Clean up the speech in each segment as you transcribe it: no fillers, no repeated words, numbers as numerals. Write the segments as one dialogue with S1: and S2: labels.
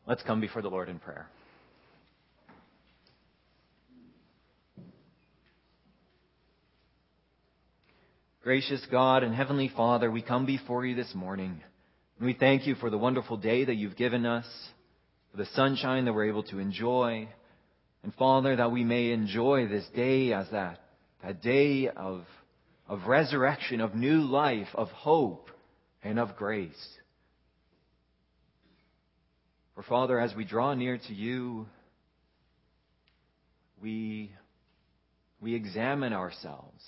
S1: Let's come before the Lord in prayer. Gracious God and Heavenly Father, we come before you this morning, and we thank you for the wonderful day that you've given us, for the sunshine that we're able to enjoy, and Father, that we may enjoy this day as that day of resurrection, of new life, of hope, and of grace. For Father, as we draw near to you, we examine ourselves.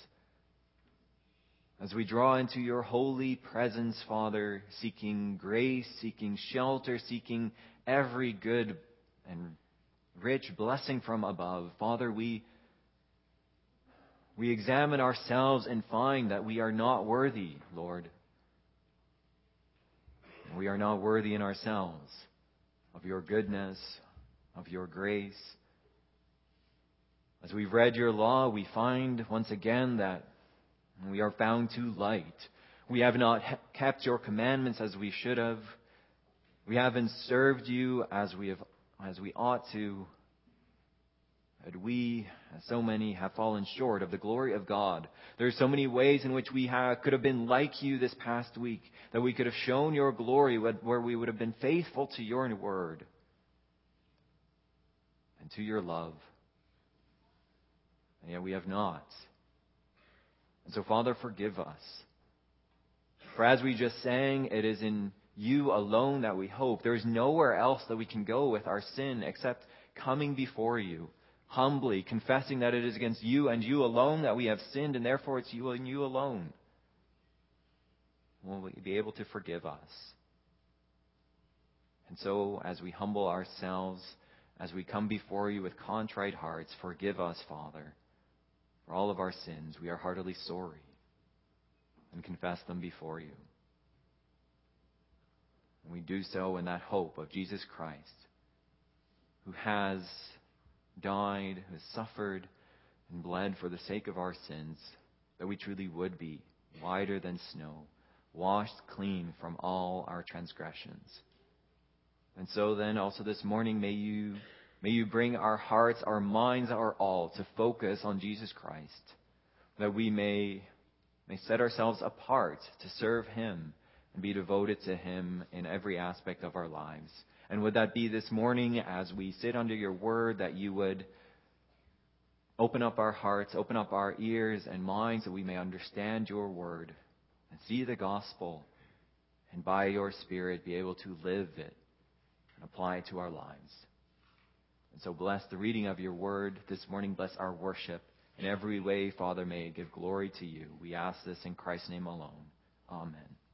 S1: As we draw into your holy presence, Father, seeking grace, seeking shelter, seeking every good and rich blessing from above, Father, we examine ourselves and find that we are not worthy, Lord. We are not worthy in ourselves of your goodness, of your grace. As we've read your law, we find once again that we are found too light. We have not kept your commandments as we should have. We haven't served you as we ought to. And we, as so many, have fallen short of the glory of God. There are so many ways in which we could have been like you this past week, that we could have shown your glory, where we would have been faithful to your word and to your love. And yet we have not. And so, Father, forgive us. For as we just sang, it is in you alone that we hope. There is nowhere else that we can go with our sin except coming before you, humbly confessing that it is against you and you alone that we have sinned, and therefore it's you and you alone will be able to forgive us. And so, as we humble ourselves, as we come before you with contrite hearts, forgive us, Father, for all of our sins. We are heartily sorry and confess them before you. And we do so in that hope of Jesus Christ, who has died, who has suffered and bled for the sake of our sins, that we truly would be whiter than snow, washed clean from all our transgressions. And so then also this morning, may you bring our hearts, our minds, our all to focus on Jesus Christ, that we may set ourselves apart to serve Him and be devoted to Him in every aspect of our lives. And would that be this morning, as we sit under your word, that you would open up our hearts, open up our ears and minds, that we may understand your word and see the gospel, and by your Spirit be able to live it and apply it to our lives. And so bless the reading of your word this morning. Bless our worship. In every way, Father, may it give glory to you. We ask this in Christ's name alone. Amen.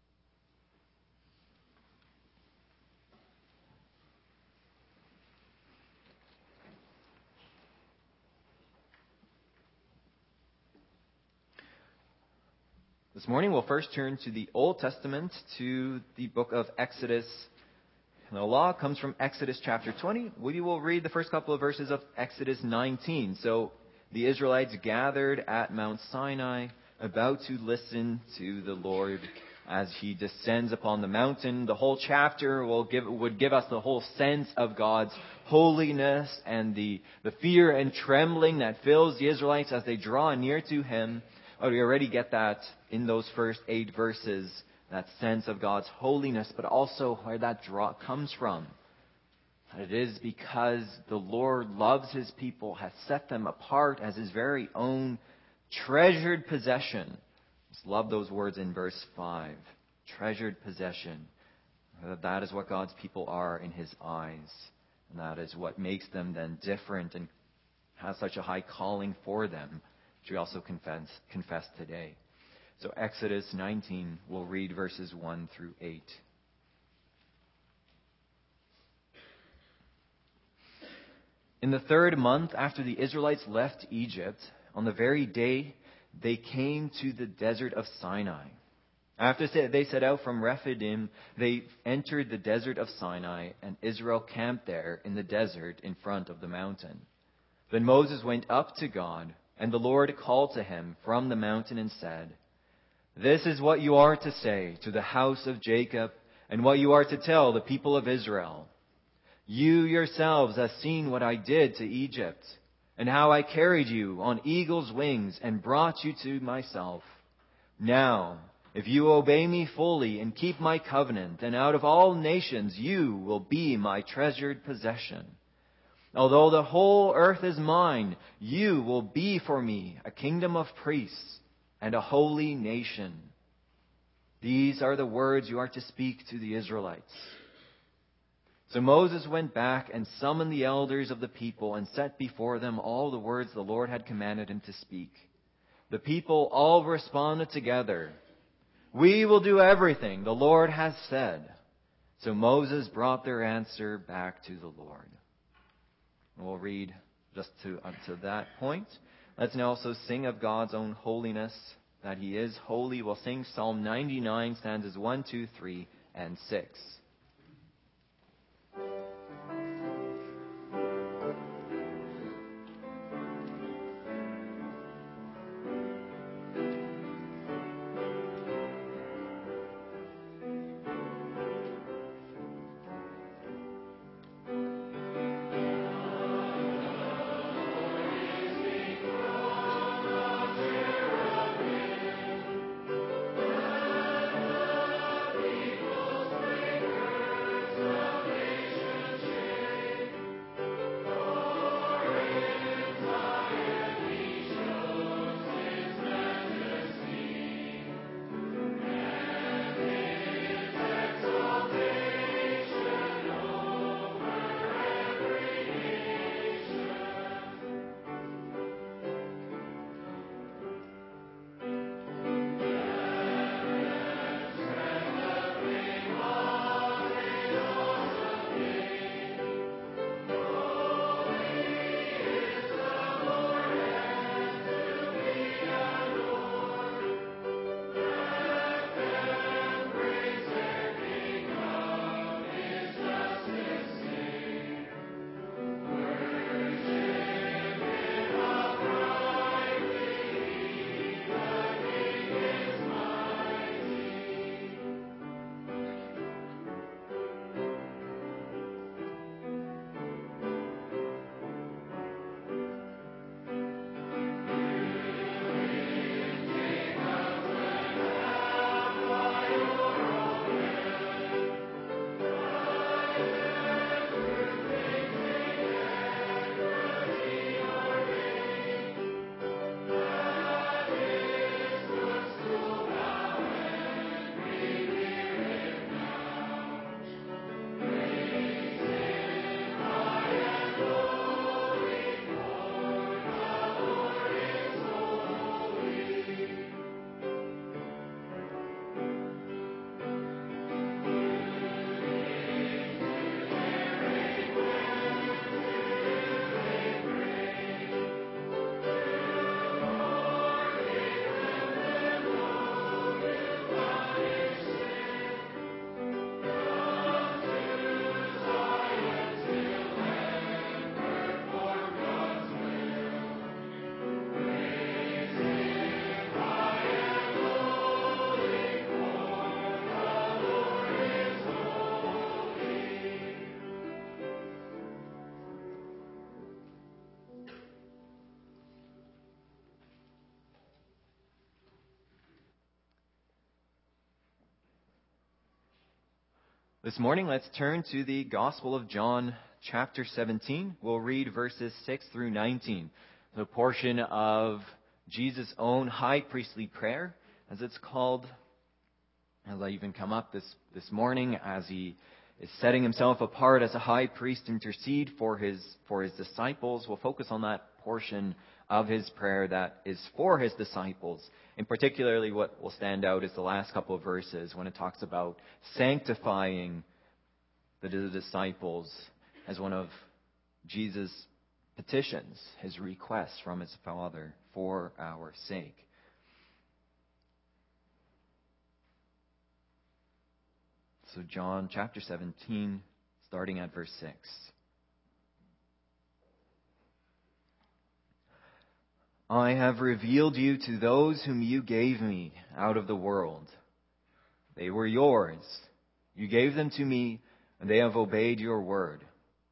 S1: This morning we'll first turn to the Old Testament, to the book of Exodus. And the law comes from Exodus chapter 20. We will read the first couple of verses of Exodus 19. So the Israelites gathered at Mount Sinai, about to listen to the Lord as He descends upon the mountain. The whole chapter would give us the whole sense of God's holiness and the fear and trembling that fills the Israelites as they draw near to Him. Oh, we already get that in those first 8 verses, that sense of God's holiness, but also where that draw comes from. And it is because the Lord loves His people, has set them apart as His very own treasured possession. Just love those words in verse 5. Treasured possession. That is what God's people are in His eyes. And that is what makes them then different and has such a high calling for them, which we also confess today. So Exodus 19, we'll read verses 1 through 8. In the 3rd month after the Israelites left Egypt, on the very day they came to the desert of Sinai. After they set out from Rephidim, they entered the desert of Sinai, and Israel camped there in the desert in front of the mountain. Then Moses went up to God, and the Lord called to him from the mountain and said, "This is what you are to say to the house of Jacob, and what you are to tell the people of Israel. You yourselves have seen what I did to Egypt, and how I carried you on eagle's wings and brought you to myself. Now, if you obey me fully and keep my covenant, then out of all nations you will be my treasured possession. Although the whole earth is mine, you will be for me a kingdom of priests and a holy nation. These are the words you are to speak to the Israelites. So Moses went back and summoned the elders of the people and set before them all the words the Lord had commanded him to speak. The people all responded together, "We will do everything the Lord has said." So Moses brought their answer back to the Lord. We'll read just up to that point. Let's now also sing of God's own holiness, that He is holy. We'll sing Psalm 99, stanzas 1, 2, 3, and 6. This morning, let's turn to the Gospel of John, chapter 17. We'll read verses 6 through 19, the portion of Jesus' own high priestly prayer, as it's called. It'll even come up this morning as he is setting himself apart as a high priest to intercede for his disciples. We'll focus on that portion of his prayer that is for his disciples. And particularly what will stand out is the last couple of verses when it talks about sanctifying the disciples as one of Jesus' petitions, his requests from his Father for our sake. So John chapter 17, starting at verse 6. I have revealed you to those whom you gave me out of the world. They were yours. You gave them to me, and they have obeyed your word.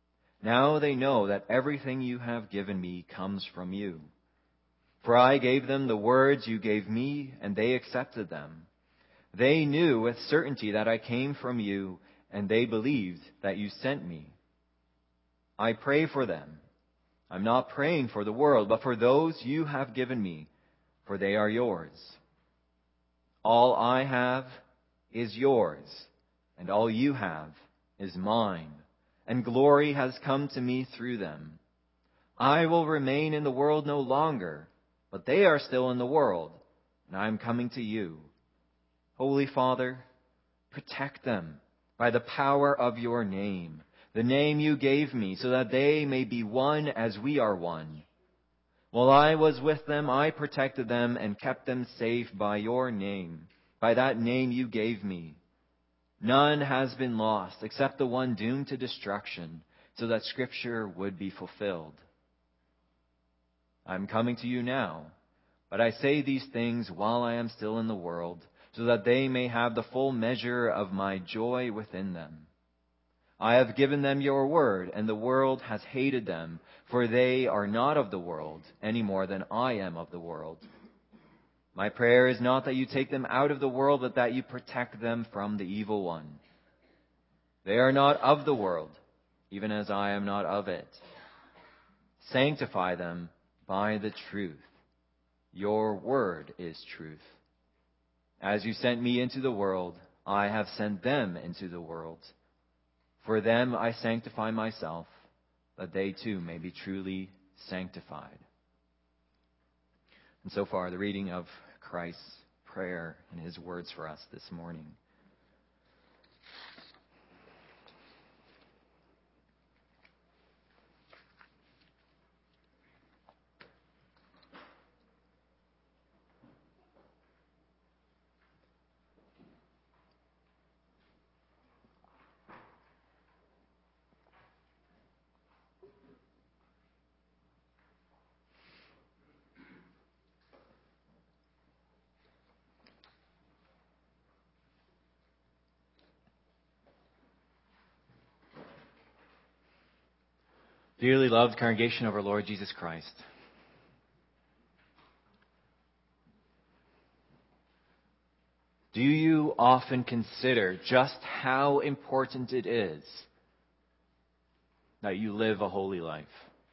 S1: Now they know that everything you have given me comes from you. For I gave them the words you gave me, and they accepted them. They knew with certainty that I came from you, and they believed that you sent me. I pray for them. I'm not praying for the world, but for those you have given me, for they are yours. All I have is yours, and all you have is mine, and glory has come to me through them. I will remain in the world no longer, but they are still in the world, and I am coming to you. Holy Father, protect them by the power of your name, the name you gave me, so that they may be one as we are one. While I was with them, I protected them and kept them safe by your name, by that name you gave me. None has been lost except the one doomed to destruction, so that Scripture would be fulfilled. I am coming to you now, but I say these things while I am still in the world, so that they may have the full measure of my joy within them. I have given them your word, and the world has hated them, for they are not of the world, any more than I am of the world. My prayer is not that you take them out of the world, but that you protect them from the evil one. They are not of the world, even as I am not of it. Sanctify them by the truth. Your word is truth. As you sent me into the world, I have sent them into the world. For them I sanctify myself, that they too may be truly sanctified. And so far, the reading of Christ's prayer and his words for us this morning. Dearly loved congregation of our Lord Jesus Christ, do you often consider just how important it is that you live a holy life?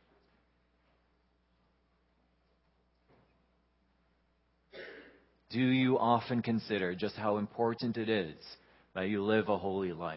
S1: Do you often consider just how important it is that you live a holy life?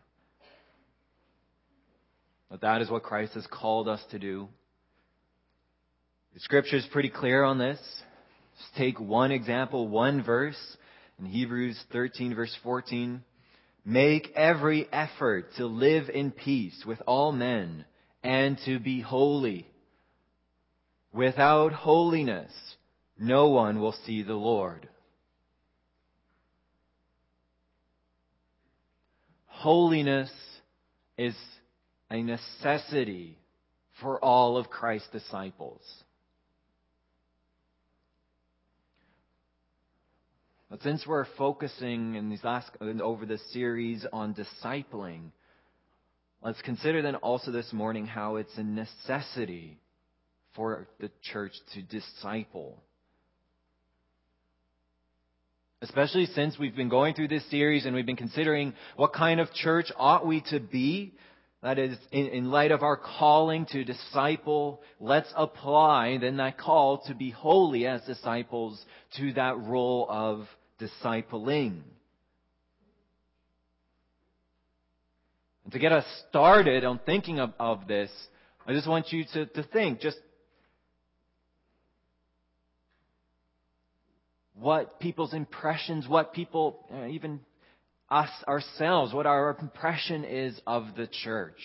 S1: That is what Christ has called us to do. The Scripture is pretty clear on this. Just take one example, one verse in Hebrews 13, verse 14. Make every effort to live in peace with all men and to be holy. Without holiness, no one will see the Lord. Holiness is a necessity for all of Christ's disciples. But since we're focusing in over this series on discipling, let's consider then also this morning how it's a necessity for the church to disciple. Especially since we've been going through this series and we've been considering what kind of church ought we to be. That is, in light of our calling to disciple, let's apply then that call to be holy as disciples to that role of discipling. And to get us started on thinking of this, I just want you to think just what people's impressions, what people, even us ourselves, what our impression is of the church.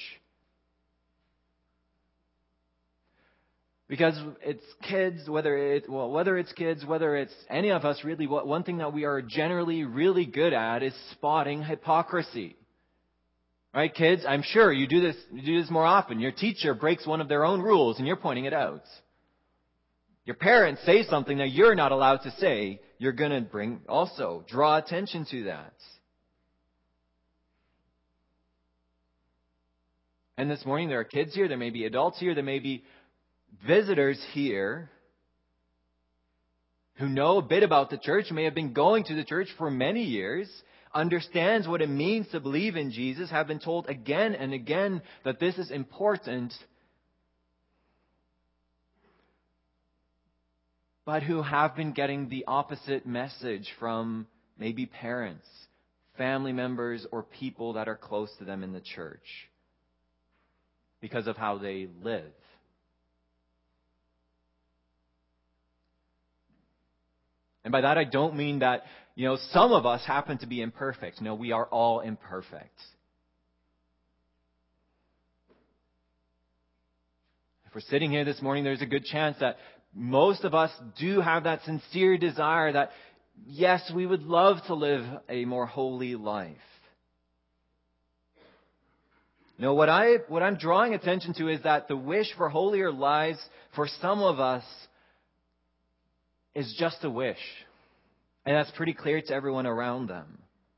S1: Because it's kids, whether it's any of us really, one thing that we are generally really good at is spotting hypocrisy. Right, kids? I'm sure you do this more often. Your teacher breaks one of their own rules and you're pointing it out. Your parents say something that you're not allowed to say, you're going to draw attention to that. And this morning there are kids here, there may be adults here, there may be visitors here who know a bit about the church, may have been going to the church for many years, understands what it means to believe in Jesus, have been told again and again that this is important, but who have been getting the opposite message from maybe parents, family members, or people that are close to them in the church because of how they live. And by that I don't mean that, some of us happen to be imperfect. No, we are all imperfect. If we're sitting here this morning, there's a good chance that most of us do have that sincere desire that, yes, we would love to live a more holy life. No, what I'm drawing attention to is that the wish for holier lives for some of us is just a wish. And that's pretty clear to everyone around them.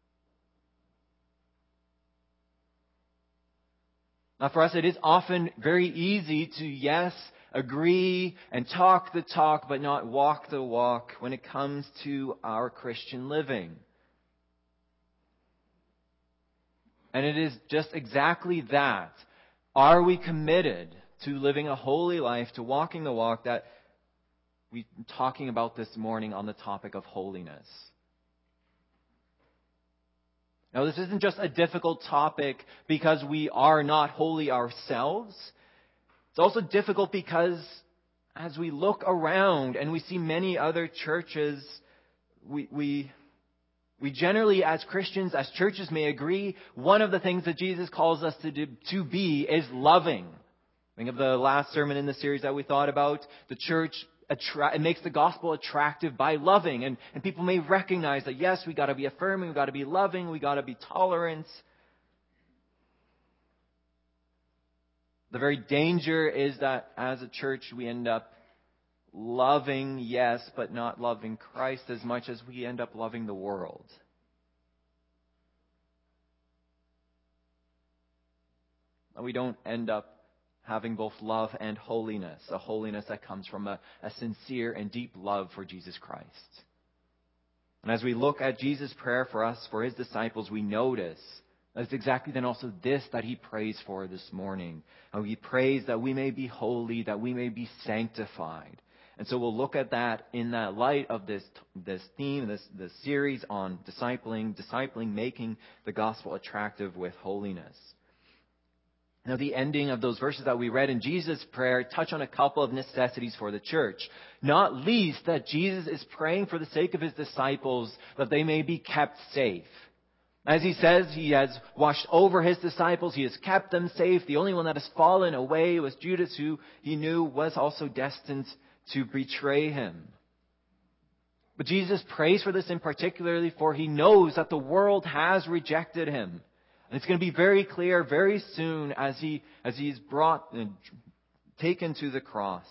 S1: Now, for us, it is often very easy to, yes, agree and talk the talk, but not walk the walk when it comes to our Christian living. And it is just exactly that. Are we committed to living a holy life, to walking the walk that we're talking about this morning on the topic of holiness? Now, this isn't just a difficult topic because we are not holy ourselves. It's also difficult because as we look around and we see many other churches, we generally, as Christians, as churches may agree, one of the things that Jesus calls us to be is loving. Think of the last sermon in the series that we thought about. The church it makes the gospel attractive by loving. And people may recognize that, yes, we got to be affirming, we got to be loving, we got to be tolerant. The very danger is that as a church we end up loving, yes, but not loving Christ as much as we end up loving the world. And we don't end up having both love and holiness, a holiness that comes from a sincere and deep love for Jesus Christ. And as we look at Jesus' prayer for us, for His disciples, we notice that it's exactly then also this that He prays for this morning. And He prays that we may be holy, that we may be sanctified. And so we'll look at that in that light of this theme, this series on discipling, making the gospel attractive with holiness. Now, the ending of those verses that we read in Jesus' prayer touch on a couple of necessities for the church. Not least that Jesus is praying for the sake of His disciples that they may be kept safe. As He says, He has watched over His disciples. He has kept them safe. The only one that has fallen away was Judas, who He knew was also destined to betray Him. But Jesus prays for this in particularly, for He knows that the world has rejected Him. And it's going to be very clear very soon as He's brought and taken to the cross.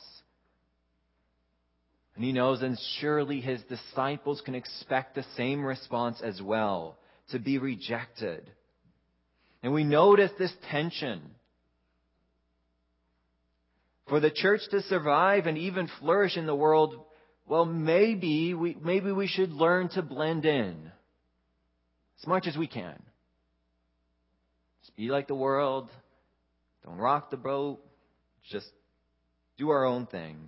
S1: And He knows, and surely His disciples can expect the same response as well, to be rejected. And we notice this tension. For the church to survive and even flourish in the world, well, maybe we should learn to blend in as much as we can. Just be like the world. Don't rock the boat. Just do our own thing.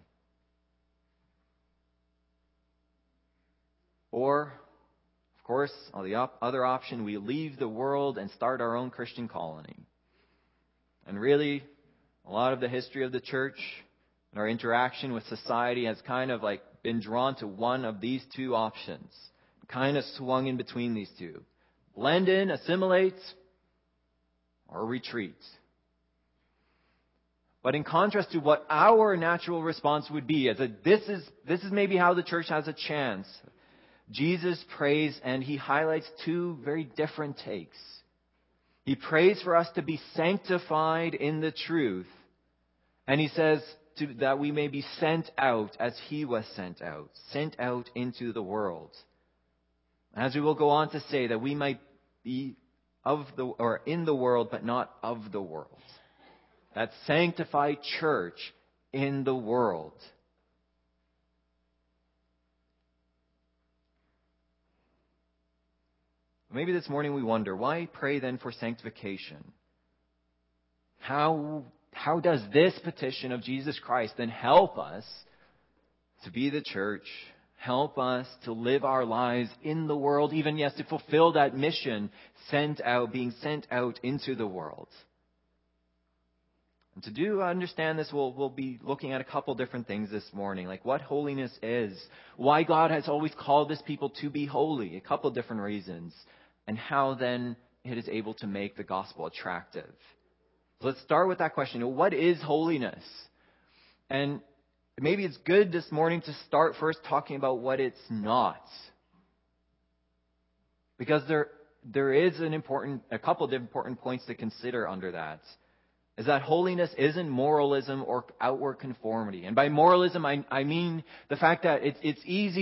S1: Or, of course, on the other option, we leave the world and start our own Christian colony. And really, a lot of the history of the church and our interaction with society has kind of been drawn to one of these two options. Kind of swung in between these two. Blend in, assimilate, or retreat. But in contrast to what our natural response would be, this is maybe how the church has a chance. Jesus prays and He highlights two very different takes. He prays for us to be sanctified in the truth. And He says that we may be sent out as He was sent out into the world. As we will go on to say, that we might be in the world, but not of the world. that sanctified church in the world. Maybe this morning we wonder, why pray then for sanctification? How does this petition of Jesus Christ then help us to be the church, help us to live our lives in the world, even, yes, to fulfill that mission being sent out into the world? And to understand this, we'll be looking at a couple different things this morning, like what holiness is, why God has always called His people to be holy, a couple different reasons, and how then it is able to make the gospel attractive. So let's start with that question. What is holiness? And maybe it's good this morning to start first talking about what it's not. Because there is a couple of important points to consider under that. Is that holiness isn't moralism or outward conformity. And by moralism, I mean the fact that it's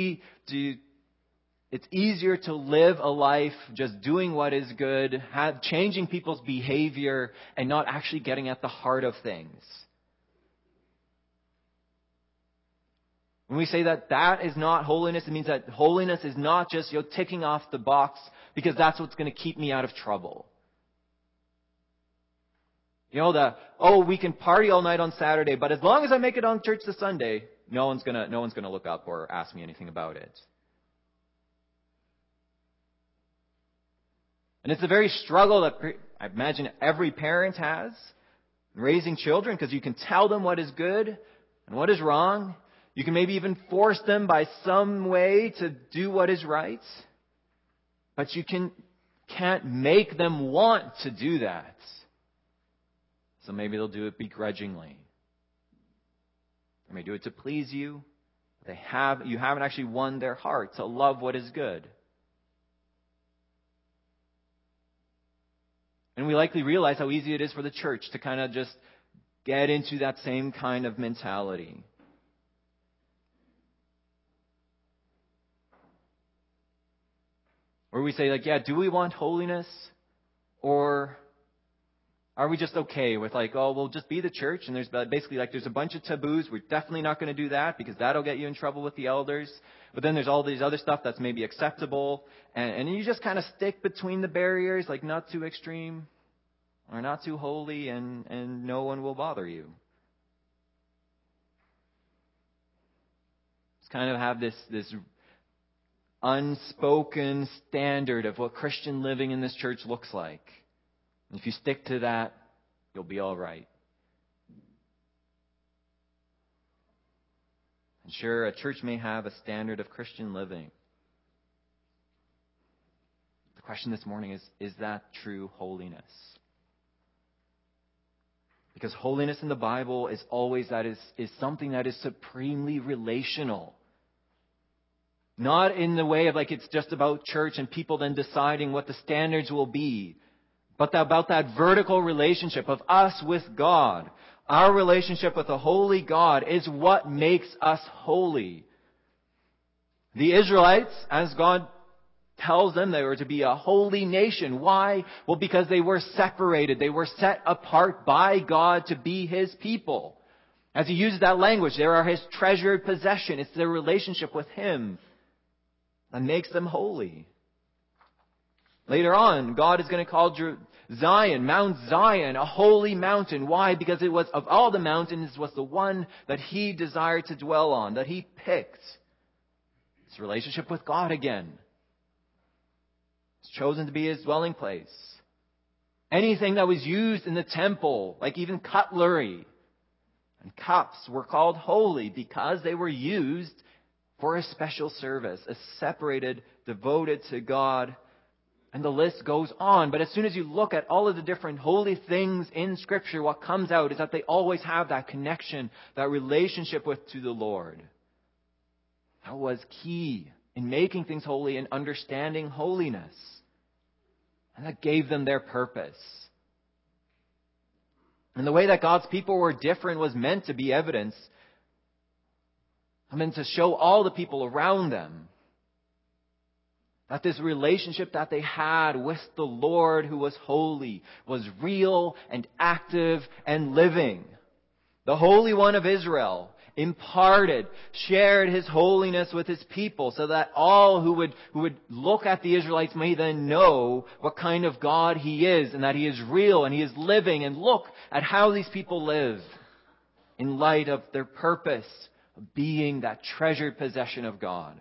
S1: easier to live a life just doing what is good, changing people's behavior, and not actually getting at the heart of things. When we say that is not holiness, it means that holiness is not just ticking off the box because that's what's going to keep me out of trouble. We can party all night on Saturday, but as long as I make it on church this Sunday, no one's gonna look up or ask me anything about it. And it's a very struggle that I imagine every parent has in raising children, because you can tell them what is good and what is wrong. You can maybe even force them by some way to do what is right, but you can't make them want to do that. So maybe they'll do it begrudgingly. They may do it to please you. You haven't actually won their heart to love what is good. And we likely realize how easy it is for the church to kind of just get into that same kind of mentality. Where we say, do we want holiness? Or are we just okay with we'll just be the church, and there's basically there's a bunch of taboos. We're definitely not going to do that because that'll get you in trouble with the elders. But then there's all these other stuff that's maybe acceptable. And you just kind of stick between the barriers, not too extreme or not too holy, and no one will bother you. Just kind of have this unspoken standard of what Christian living in this church looks like. And if you stick to that, you'll be all right. And sure, a church may have a standard of Christian living. The question this morning is that true holiness? Because holiness in the Bible is always is something that is supremely relational. Not in the way of it's just about church and people then deciding what the standards will be, but about that vertical relationship of us with God. Our relationship with a holy God is what makes us holy. The Israelites, as God tells them, they were to be a holy nation. Why? Well, because they were separated. They were set apart by God to be His people. As He uses that language, they are His treasured possession. It's their relationship with Him that makes them holy. Later on, God is going to call Zion, Mount Zion, a holy mountain. Why? Because it was, of all the mountains, was the one that He desired to dwell on, that He picked. His relationship with God again. It's chosen to be His dwelling place. Anything that was used in the temple, like even cutlery and cups, were called holy because they were used for a special service, a separated, devoted to God. And the list goes on. But as soon as you look at all of the different holy things in Scripture, what comes out is that they always have that connection, that relationship to the Lord. That was key in making things holy and understanding holiness. And that gave them their purpose. And the way that God's people were different was meant to be evidence. I mean, to show all the people around them That this relationship that they had with the Lord who was holy was real and active and living. The Holy One of Israel imparted, shared His holiness with His people so that all who would look at the Israelites may then know what kind of God He is and that He is real and He is living, and look at how these people live in light of their purpose of being that treasured possession of God.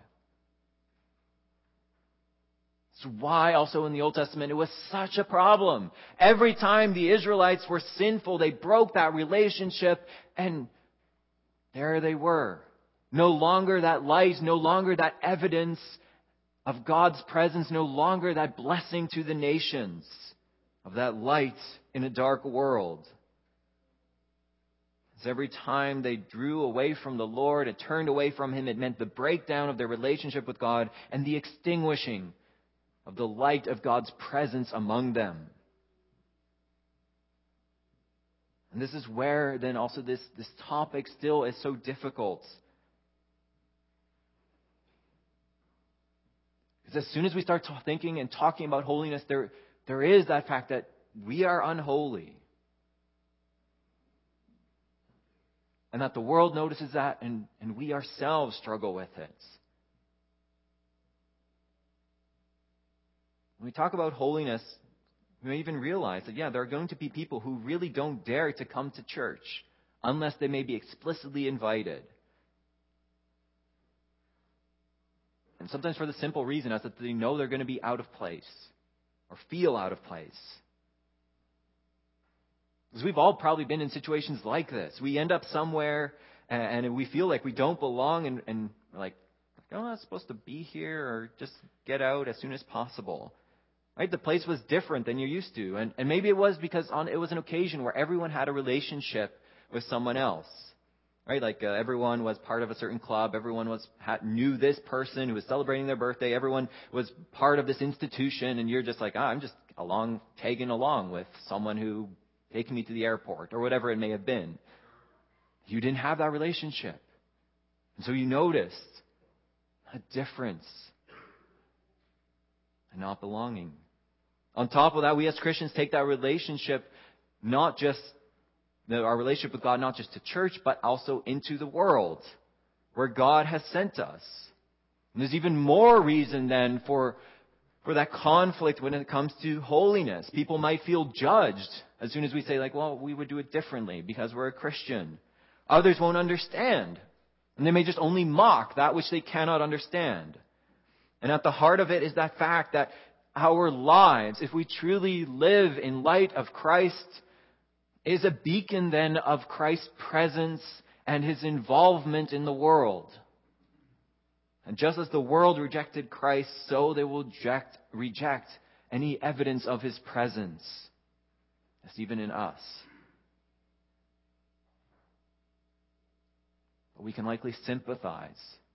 S1: That's why also in the Old Testament it was such a problem. Every time the Israelites were sinful, they broke that relationship, and there they were. No longer that light, no longer that evidence of God's presence, no longer that blessing to the nations of that light in a dark world. As every time they drew away from the Lord and turned away from Him, it meant the breakdown of their relationship with God and the extinguishing of the light of God's presence among them. And this is where then also this topic still is so difficult. Because as soon as we start thinking and talking about holiness, there is that fact that we are unholy. And that the world notices that, and we ourselves struggle with it. When we talk about holiness, we may even realize that, there are going to be people who really don't dare to come to church unless they may be explicitly invited. And sometimes for the simple reason as that they know they're going to be out of place or feel out of place. Because we've all probably been in situations like this. We end up somewhere and we feel like we don't belong, and we're like, I'm not supposed to be here, or just get out as soon as possible. Right? The place was different than you're used to. And maybe it was because it was an occasion where everyone had a relationship with someone else. Right? Like everyone was part of a certain club. Everyone knew this person who was celebrating their birthday. Everyone was part of this institution. And you're just like, I'm just tagging along with someone who taking me to the airport or whatever it may have been. You didn't have that relationship. And so you noticed a difference and not belonging. On top of that, we as Christians take that relationship, our relationship with God, not just to church, but also into the world where God has sent us. And there's even more reason then for that conflict when it comes to holiness. People might feel judged as soon as we say, we would do it differently because we're a Christian. Others won't understand. And they may just only mock that which they cannot understand. And at the heart of it is that fact that our lives, if we truly live in light of Christ, is a beacon then of Christ's presence and His involvement in the world. And just as the world rejected Christ, so they will reject any evidence of His presence. That's even in us. But we can likely sympathize.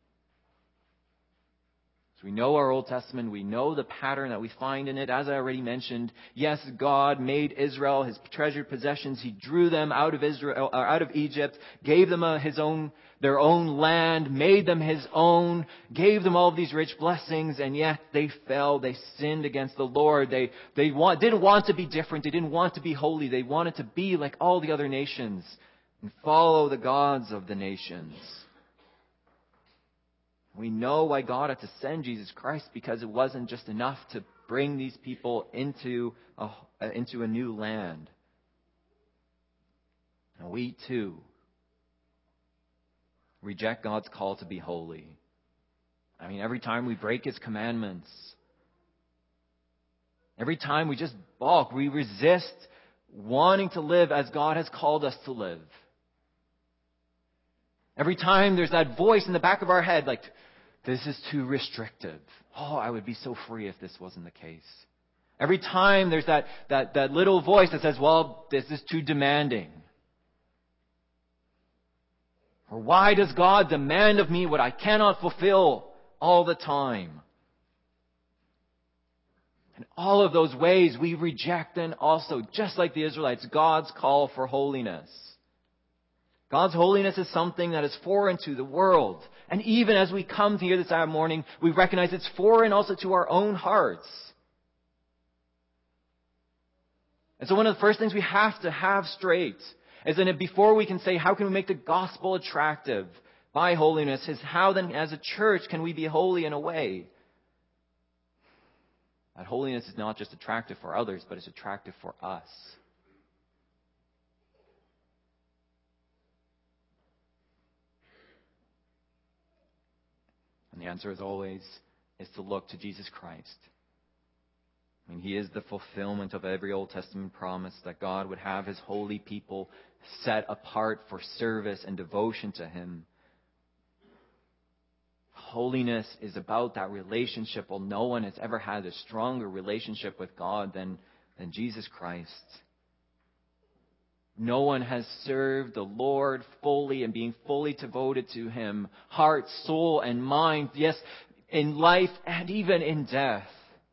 S1: So we know our Old Testament. We know the pattern that we find in it. As I already mentioned, yes, God made Israel His treasured possessions. He drew them out of Egypt, gave them their own land, made them His own, gave them all of these rich blessings, and yet they fell. They sinned against the Lord. They didn't want to be different. They didn't want to be holy. They wanted to be like all the other nations and follow the gods of the nations. We know why God had to send Jesus Christ, because it wasn't just enough to bring these people into a new land. And we too reject God's call to be holy. Every time we break His commandments, every time we just balk, we resist wanting to live as God has called us to live. Every time there's that voice in the back of our head, like, this is too restrictive. Oh, I would be so free if this wasn't the case. Every time there's that little voice that says, well, this is too demanding. Or why does God demand of me what I cannot fulfill all the time? In all of those ways, we reject then also, just like the Israelites, God's call for holiness. God's holiness is something that is foreign to the world. And even as we come here this Sabbath morning, we recognize it's foreign also to our own hearts. And so one of the first things we have to have straight is that before we can say, how can we make the gospel attractive by holiness, is how then as a church can we be holy in a way that holiness is not just attractive for others, but it's attractive for us. And the answer, as always, is to look to Jesus Christ. I mean, He is the fulfillment of every Old Testament promise that God would have His holy people set apart for service and devotion to Him. Holiness is about that relationship. Well, no one has ever had a stronger relationship with God than Jesus Christ. No one has served the Lord fully and being fully devoted to Him, heart, soul, and mind, yes, in life and even in death.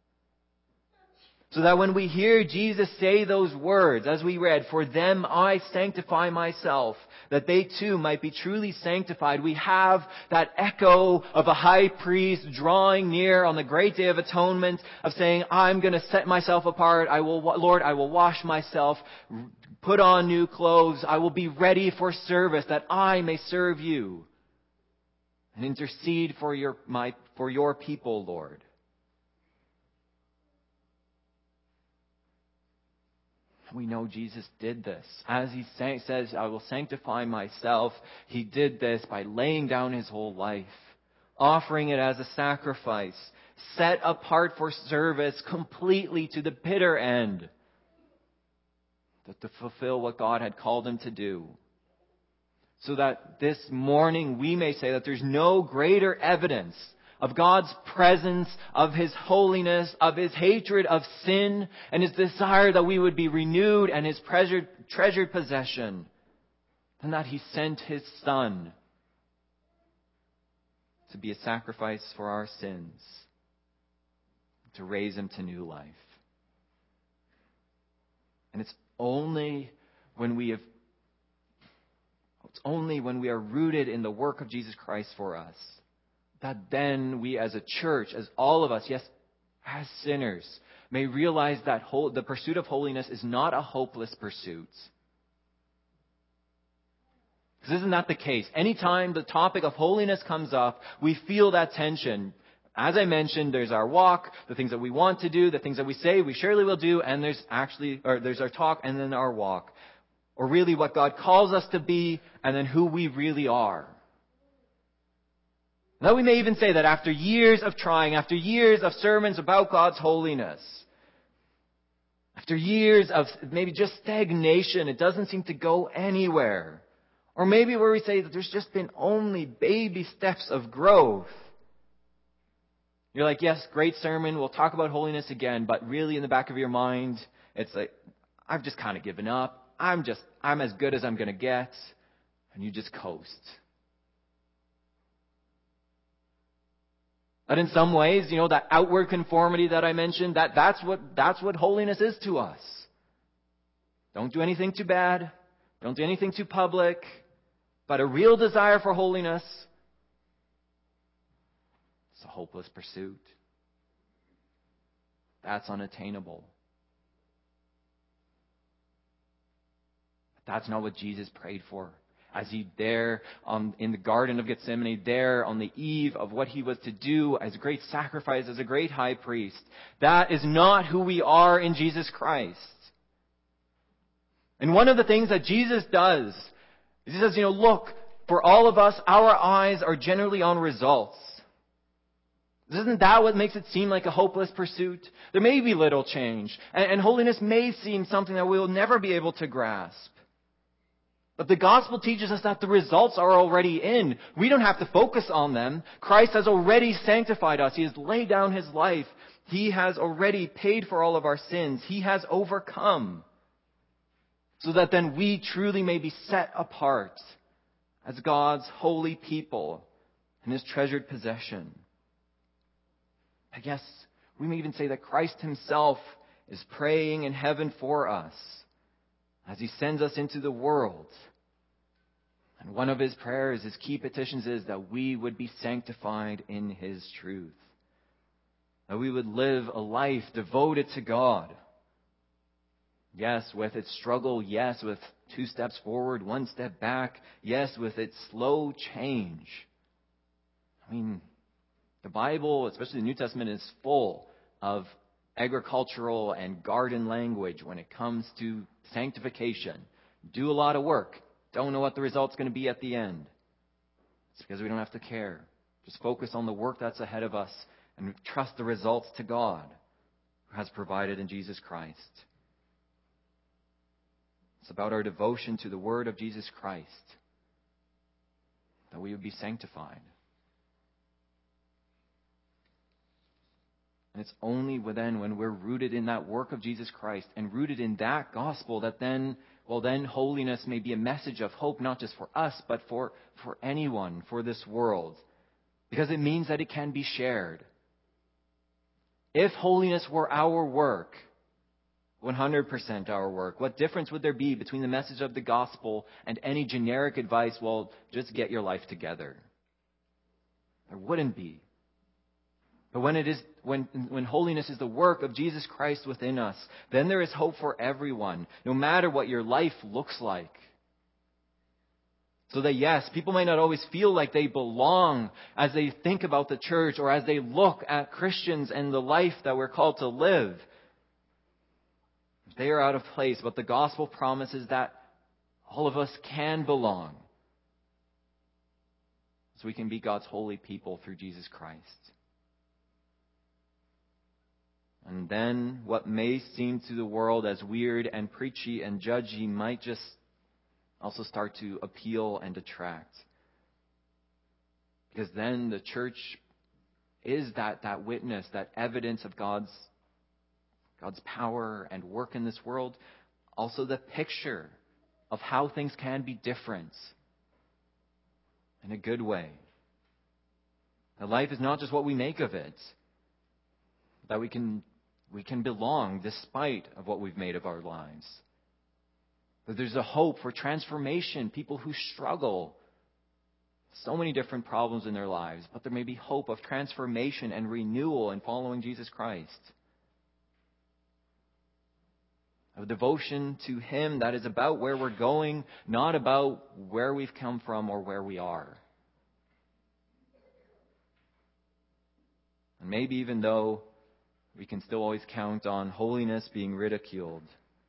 S1: So that when we hear Jesus say those words, as we read, "For them I sanctify myself," that they too might be truly sanctified, we have that echo of a high priest drawing near on the great day of atonement, of saying, "I'm going to set myself apart. Lord, I will wash myself, put on new clothes. I will be ready for service, that I may serve you and intercede for your people, Lord." We know Jesus did this. As He says, "I will sanctify myself," He did this by laying down His whole life, offering it as a sacrifice, set apart for service completely to the bitter end, to fulfill what God had called Him to do. So that this morning we may say that there's no greater evidence of God's presence, of His holiness, of His hatred of sin, and His desire that we would be renewed and His treasured possession, than that He sent His Son to be a sacrifice for our sins, to raise Him to new life. And it's only when we are rooted in the work of Jesus Christ for us, that then we as a church, as all of us, yes, as sinners, may realize that the pursuit of holiness is not a hopeless pursuit. Because isn't that the case? Anytime the topic of holiness comes up, we feel that tension. As I mentioned, there's our walk, the things that we want to do, the things that we say we surely will do, and there's our talk and then our walk. Or really what God calls us to be, and then who we really are. Now we may even say that after years of trying, after years of sermons about God's holiness, after years of maybe just stagnation, it doesn't seem to go anywhere. Or maybe where we say that there's just been only baby steps of growth. You're like, yes, great sermon, we'll talk about holiness again, but really in the back of your mind, it's like, I've just kind of given up. I'm as good as I'm going to get. And you just coast. But in some ways, that outward conformity that I mentioned, that's what holiness is to us. Don't do anything too bad. Don't do anything too public. But a real desire for holiness, it's a hopeless pursuit. That's unattainable. But that's not what Jesus prayed for. As He in the Garden of Gethsemane, there on the eve of what He was to do as a great sacrifice, as a great high priest. That is not who we are in Jesus Christ. And one of the things that Jesus does is He says, look, for all of us, our eyes are generally on results. Isn't that what makes it seem like a hopeless pursuit? There may be little change, and holiness may seem something that we will never be able to grasp. But the gospel teaches us that the results are already in. We don't have to focus on them. Christ has already sanctified us. He has laid down His life. He has already paid for all of our sins. He has overcome. So that then we truly may be set apart as God's holy people and His treasured possession. I guess we may even say that Christ Himself is praying in heaven for us as He sends us into the world. And one of his prayers, his key petitions is that we would be sanctified in his truth. That we would live a life devoted to God. Yes, with its struggle. Yes, with 2 steps forward, 1 step back. Yes, with its slow change. I mean, the Bible, especially the New Testament, is full of agricultural and garden language when it comes to sanctification. Do a lot of work. Don't know what the result's going to be at the end. It's because we don't have to care. Just focus on the work that's ahead of us and trust the results to God, who has provided in Jesus Christ. It's about our devotion to the Word of Jesus Christ, that we would be sanctified. And it's only then when we're rooted in that work of Jesus Christ and rooted in that gospel that then holiness may be a message of hope, not just for us, but for anyone, for this world. Because it means that it can be shared. If holiness were our work, 100% our work, what difference would there be between the message of the gospel and any generic advice, well, just get your life together? There wouldn't be. But when holiness is the work of Jesus Christ within us, then there is hope for everyone, no matter what your life looks like. So that yes, people might not always feel like they belong as they think about the church or as they look at Christians and the life that we're called to live. They are out of place, but the gospel promises that all of us can belong. So we can be God's holy people through Jesus Christ. And then what may seem to the world as weird and preachy and judgy might just also start to appeal and attract. Because then the church is that witness, that evidence of God's power and work in this world. Also the picture of how things can be different in a good way. That life is not just what we make of it. That we can belong despite of what we've made of our lives. That there's a hope for transformation. People who struggle. So many different problems in their lives. But there may be hope of transformation and renewal in following Jesus Christ. Of devotion to Him that is about where we're going, not about where we've come from or where we are. And maybe even though we can still always count on holiness being ridiculed,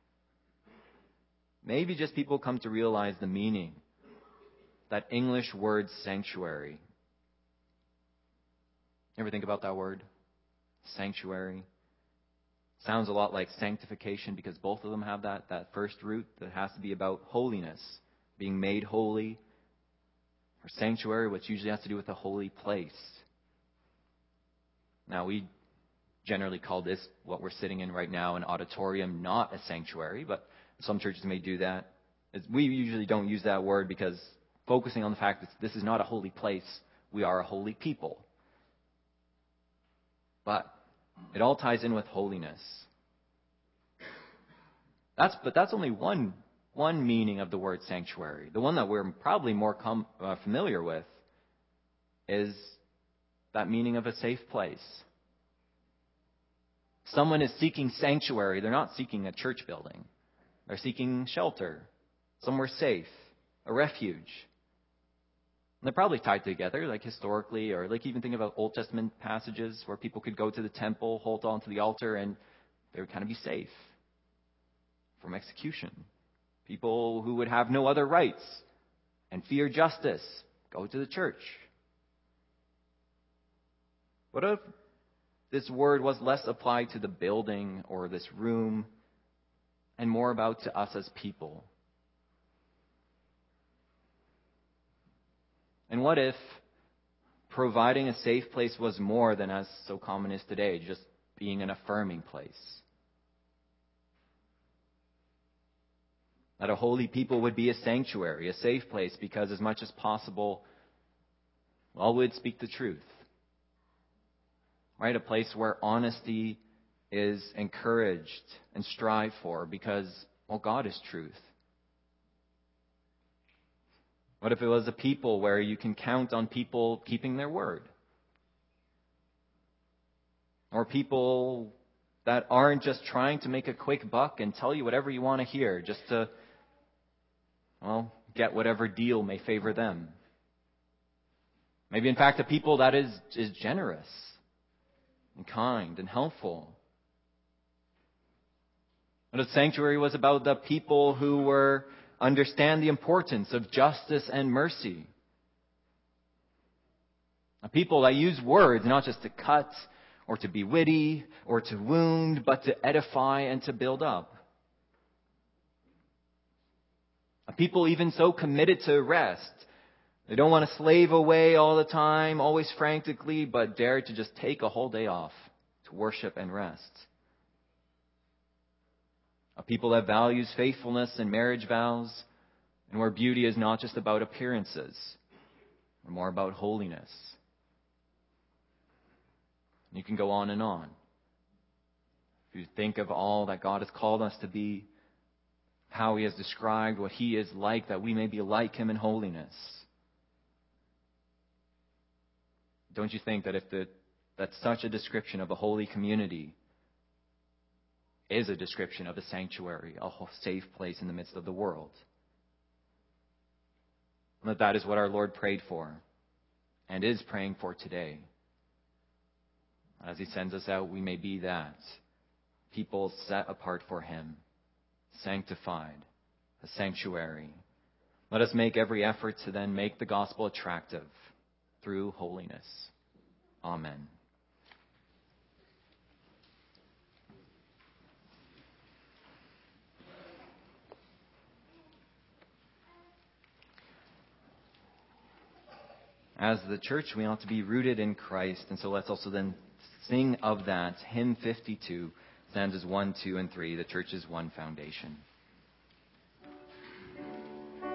S1: maybe just people come to realize the meaning. That English word sanctuary. Ever think about that word? Sanctuary. Sounds a lot like sanctification because both of them have that first root that has to be about holiness, being made holy. Or sanctuary, which usually has to do with a holy place. Now, we generally call this, what we're sitting in right now, an auditorium, not a sanctuary, but some churches may do that. We usually don't use that word because focusing on the fact that this is not a holy place, we are a holy people. But it all ties in with holiness. That's only one meaning of the word sanctuary. The one that we're probably more familiar with is that meaning of a safe place. Someone is seeking sanctuary. They're not seeking a church building. They're seeking shelter, somewhere safe, a refuge. And they're probably tied together, like historically, or like even think about Old Testament passages where people could go to the temple, hold on to the altar, and they would kind of be safe from execution. People who would have no other rights and fear justice go to the church. What if this word was less applied to the building or this room and more about to us as people? And what if providing a safe place was more than, as so common is today, just being an affirming place? That a holy people would be a sanctuary, a safe place, because as much as possible, all would speak the truth. Right? A place where honesty is encouraged and strived for because, well, God is truth. What if it was a people where you can count on people keeping their word? Or people that aren't just trying to make a quick buck and tell you whatever you want to hear just to, get whatever deal may favor them. Maybe, in fact, a people that is generous and kind and helpful. But the sanctuary was about the people who understand the importance of justice and mercy. A people that use words not just to cut or to be witty or to wound, but to edify and to build up. A people even so committed to rest. They don't want to slave away all the time, always frantically, but dare to just take a whole day off to worship and rest. A people that values faithfulness and marriage vows, and where beauty is not just about appearances, but more about holiness. You can go on and on. If you think of all that God has called us to be, how He has described what He is like, that we may be like Him in holiness. Don't you think that that's such a description of a holy community is a description of a sanctuary, a safe place in the midst of the world? And that is what our Lord prayed for and is praying for today. As He sends us out, we may be that. People set apart for Him, sanctified, a sanctuary. Let us make every effort to then make the gospel attractive through holiness. Amen. As the church, we ought to be rooted in Christ, and so let's also then sing of that. Hymn 52, stanzas 1, 2, and 3, the church's one foundation.